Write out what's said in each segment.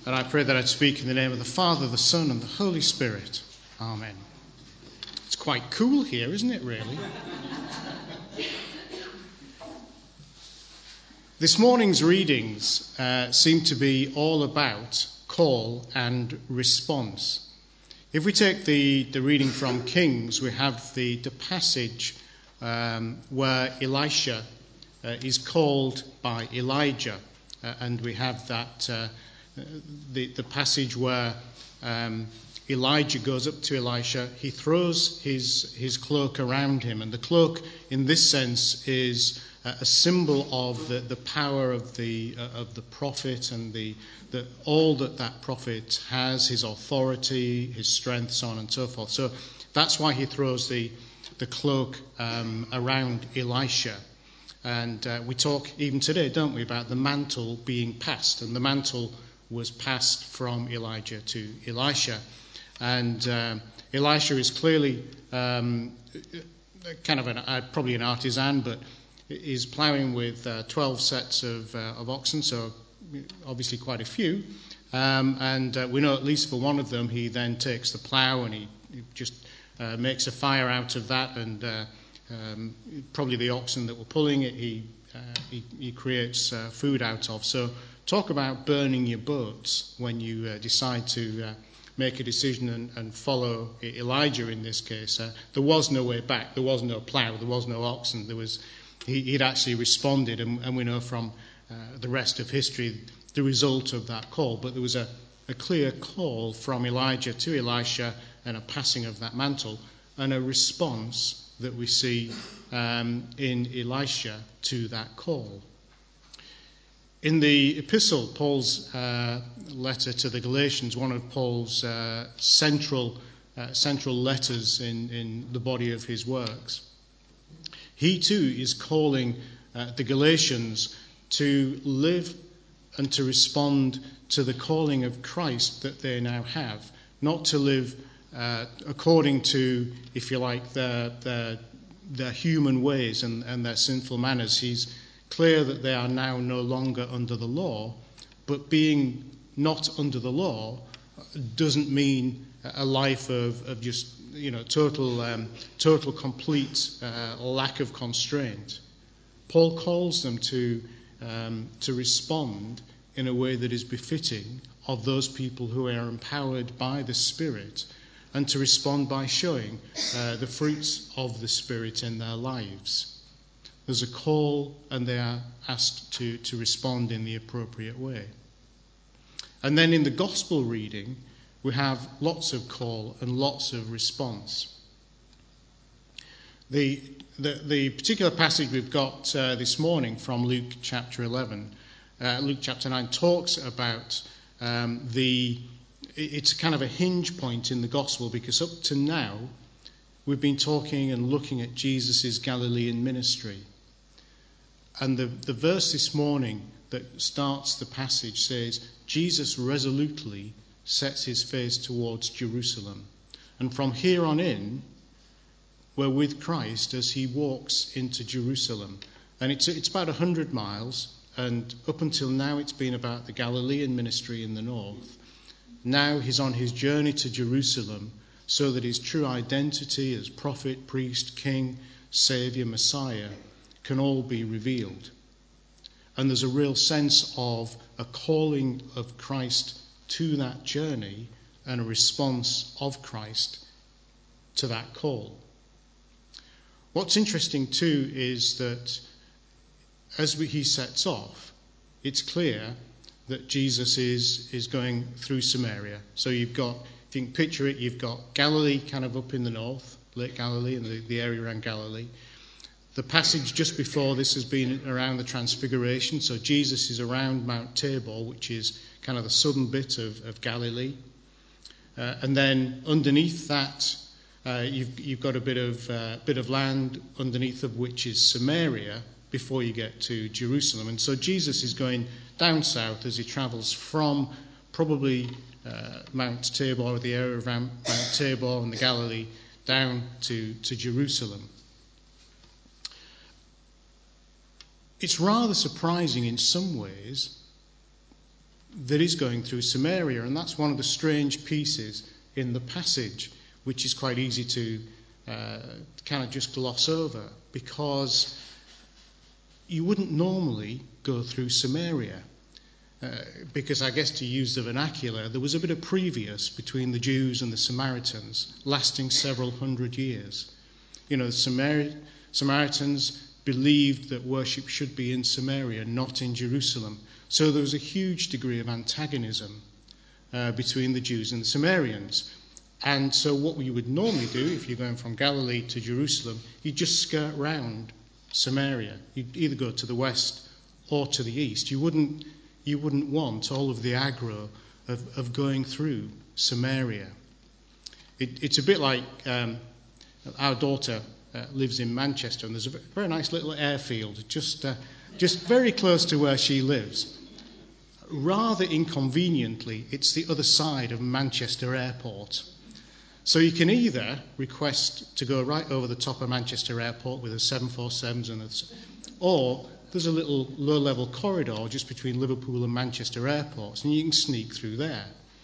And I pray that I'd speak in the name of the Father, the Son, and the Holy Spirit. Amen. It's quite cool here, isn't it, really? This morning's readings seem to be all about call and response. If we take the reading from Kings, we have the passage where Elisha is called by Elijah. And we have that the passage where Elijah goes up to Elisha. He throws his cloak around him, and the cloak, in this sense, is a symbol of the power of the prophet and the all that prophet has, his authority, his strength, so on and so forth. So that's why he throws the cloak around Elisha. And we talk even today, don't we, about the mantle being passed. And the mantle was passed from Elijah to Elisha. And Elisha is clearly kind of probably an artisan, but is ploughing with 12 sets of oxen, so obviously quite a few. And we know at least for one of them, he then takes the plough and he just makes a fire out of that, and probably the oxen that were pulling it, he creates food out of. So talk about burning your boats when you decide to make a decision and follow Elijah in this case. There was no way back. There was no plough. There was no oxen. He'd actually responded, and we know from the rest of history the result of that call. But there was a clear call from Elijah to Elisha, and a passing of that mantle, and a response that we see in Elisha to that call. In the epistle, Paul's letter to the Galatians, one of Paul's central letters in the body of his works, he too is calling the Galatians to live and to respond to the calling of Christ that they now have, not to live according to, if you like, their human ways and their sinful manners. He's clear that they are now no longer under the law, but being not under the law doesn't mean a life of just total complete lack of constraint. Paul calls them to respond in a way that is befitting of those people who are empowered by the Spirit, and to respond by showing the fruits of the Spirit in their lives. There's a call, and they are asked to respond in the appropriate way. And then in the gospel reading, we have lots of call and lots of response. The particular passage we've got this morning from Luke chapter 11, Luke chapter 9, talks about it's kind of a hinge point in the gospel, because up to now we've been talking and looking at Jesus' Galilean ministry. And the verse this morning that starts the passage says, Jesus resolutely sets his face towards Jerusalem. And from here on in, we're with Christ as he walks into Jerusalem. And it's about 100 miles, and up until now it's been about the Galilean ministry in the north. Now he's on his journey to Jerusalem so that his true identity as prophet, priest, king, saviour, Messiah can all be revealed. And there's a real sense of a calling of Christ to that journey, and a response of Christ to that call. What's interesting too is that as he sets off, it's clear that Jesus is going through Samaria. So you've got, if you can picture it, you've got Galilee kind of up in the north, Lake Galilee and the area around Galilee. The passage just before this has been around the Transfiguration, so Jesus is around Mount Tabor, which is kind of the southern bit of Galilee. And then underneath that, you've got a bit of land underneath of which is Samaria, before you get to Jerusalem. And so Jesus is going down south as he travels from probably Mount Tabor, or the area around Mount Tabor and the Galilee, down to Jerusalem. It's rather surprising in some ways that is going through Samaria, and that's one of the strange pieces in the passage, which is quite easy to kind of just gloss over, because you wouldn't normally go through Samaria. Because I guess, to use the vernacular, there was a bit of previous between the Jews and the Samaritans, lasting several hundred years. The Samaritans believed that worship should be in Samaria, not in Jerusalem. So there was a huge degree of antagonism between the Jews and the Samaritans. And so what you would normally do, if you're going from Galilee to Jerusalem, you'd just skirt round Samaria. You'd either go to the west or to the east. You wouldn't want all of the aggro of going through Samaria. It's a bit like our daughter lives in Manchester, and there's a very nice little airfield just very close to where she lives. Rather inconveniently, it's the other side of Manchester Airport. So you can either request to go right over the top of Manchester Airport with a 747s, or there's a little low-level corridor just between Liverpool and Manchester airports, and you can sneak through there.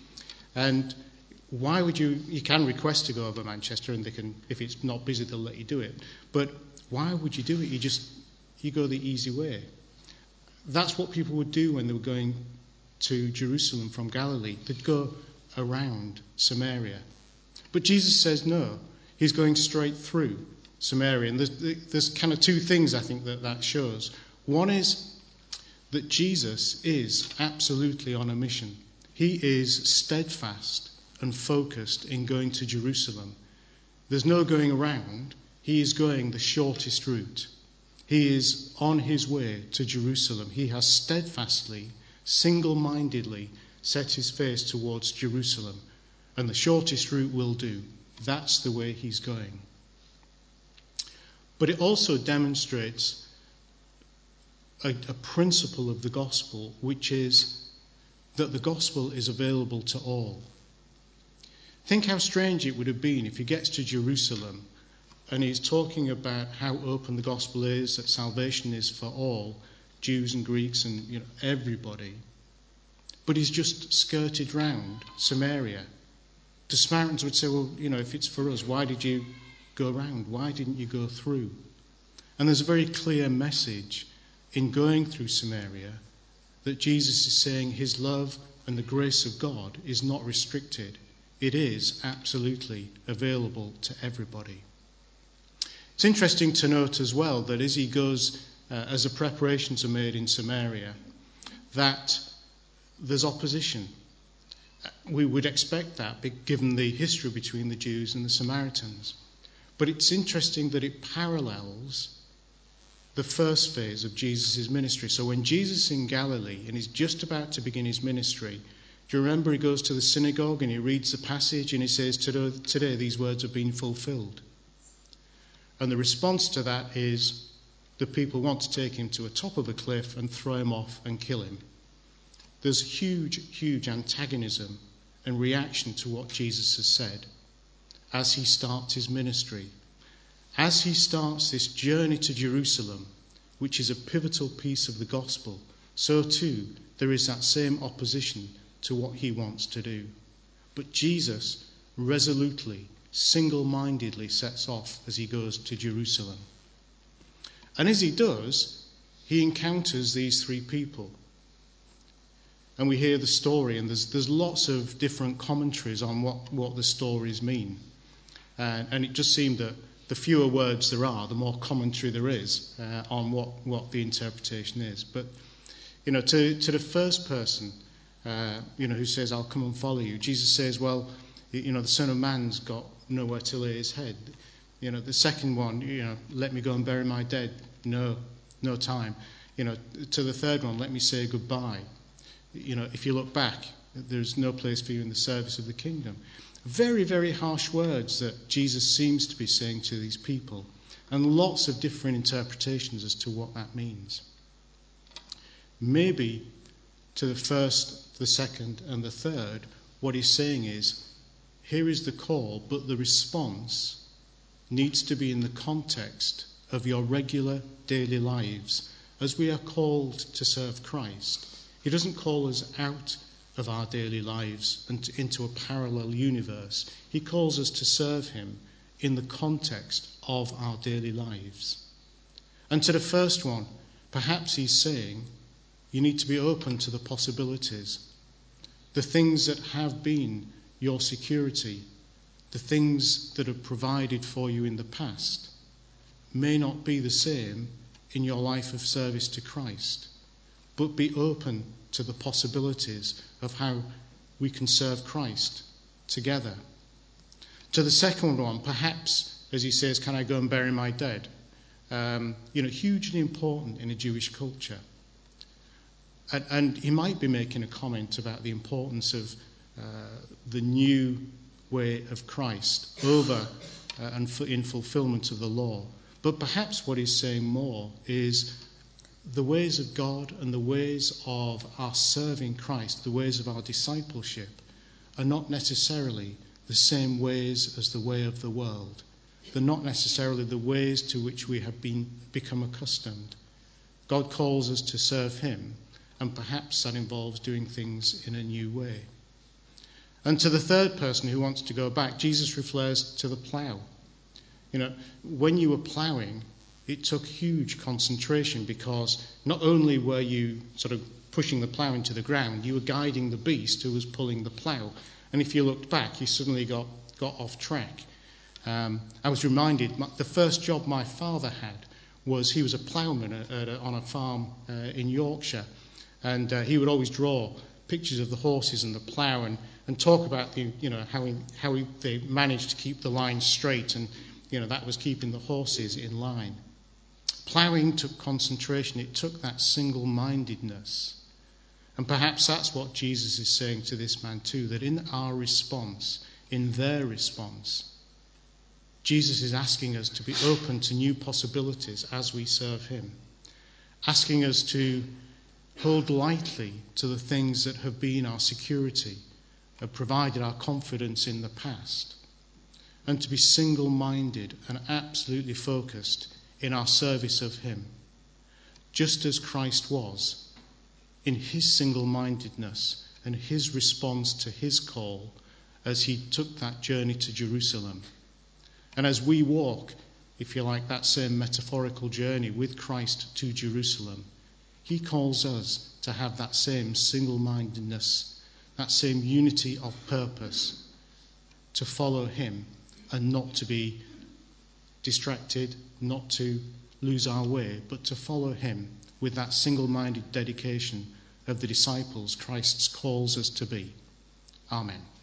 And why would you can request to go over Manchester, and they can, if it's not busy, they'll let you do it. But why would you do it? You go the easy way. That's what people would do when they were going to Jerusalem from Galilee. They'd go around Samaria. But Jesus says no, he's going straight through Samaria. And there's kind of two things I think that shows. One is that Jesus is absolutely on a mission. He is steadfast and focused in going to Jerusalem. There's no going around. He is going the shortest route. He is on his way to Jerusalem. He has steadfastly, single-mindedly set his face towards Jerusalem. And the shortest route will do. That's the way he's going. But it also demonstrates a principle of the gospel, which is that the gospel is available to all. Think how strange it would have been if he gets to Jerusalem and he's talking about how open the gospel is, that salvation is for all, Jews and Greeks and everybody. But he's just skirted round Samaria. The Samaritans would say, well, if it's for us, why did you go round? Why didn't you go through? And there's a very clear message in going through Samaria that Jesus is saying his love and the grace of God is not restricted. It is absolutely available to everybody. It's interesting to note as well that as he goes, as the preparations are made in Samaria, that there's opposition. We would expect that, given the history between the Jews and the Samaritans. But it's interesting that it parallels the first phase of Jesus' ministry. So when Jesus is in Galilee and he's just about to begin his ministry, do you remember he goes to the synagogue and he reads the passage and he says, today these words have been fulfilled. And the response to that is the people want to take him to the top of a cliff and throw him off and kill him. There's huge antagonism and reaction to what Jesus has said as he starts his ministry. As he starts this journey to Jerusalem, which is a pivotal piece of the gospel, so too there is that same opposition to what he wants to do. But Jesus resolutely, single-mindedly sets off as he goes to Jerusalem. And as he does, he encounters these three people. And we hear the story, and there's lots of different commentaries on what the stories mean. And it just seemed that the fewer words there are, the more commentary there is on what the interpretation is. But, to the first person, who says, I'll come and follow you, Jesus says, well, the Son of Man's got nowhere to lay his head. The second one, let me go and bury my dead. No time. To the third one, let me say goodbye. If you look back, there's no place for you in the service of the kingdom. Very, very harsh words that Jesus seems to be saying to these people, and lots of different interpretations as to what that means. Maybe to the first, the second, and the third, what he's saying is, here is the call, but the response needs to be in the context of your regular daily lives. As we are called to serve Christ, He doesn't call us out of our daily lives and into a parallel universe. He calls us to serve him in the context of our daily lives. And to the first one, perhaps he's saying you need to be open to the possibilities. The things that have been your security, the things that have provided for you in the past, may not be the same in your life of service to Christ. But be open to the possibilities of how we can serve Christ together. To the second one, perhaps, as he says, can I go and bury my dead? Hugely important in a Jewish culture. And he might be making a comment about the importance of the new way of Christ over and in fulfillment of the law. But perhaps what he's saying more is the ways of God and the ways of our serving Christ, the ways of our discipleship, are not necessarily the same ways as the way of the world. They're not necessarily the ways to which we have become accustomed. God calls us to serve him, and perhaps that involves doing things in a new way. And to the third person who wants to go back, Jesus refers to the plough. When you were ploughing, it took huge concentration, because not only were you sort of pushing the plough into the ground, you were guiding the beast who was pulling the plough. And if you looked back, you suddenly got off track. I was reminded, the first job my father had was he was a ploughman on a farm in Yorkshire. And he would always draw pictures of the horses and the plough and talk about how they managed to keep the line straight, and that was keeping the horses in line. Ploughing took concentration. It took that single-mindedness. And perhaps that's what Jesus is saying to this man too, that in our response, in their response, Jesus is asking us to be open to new possibilities as we serve him, asking us to hold lightly to the things that have been our security, have provided our confidence in the past, and to be single-minded and absolutely focused in our service of him, just as Christ was in his single-mindedness and his response to his call as he took that journey to Jerusalem. And as we walk, if you like, that same metaphorical journey with Christ to Jerusalem, he calls us to have that same single-mindedness, that same unity of purpose, to follow him and not to be distracted, not to lose our way, but to follow him with that single-minded dedication of the disciples Christ calls us to be. Amen.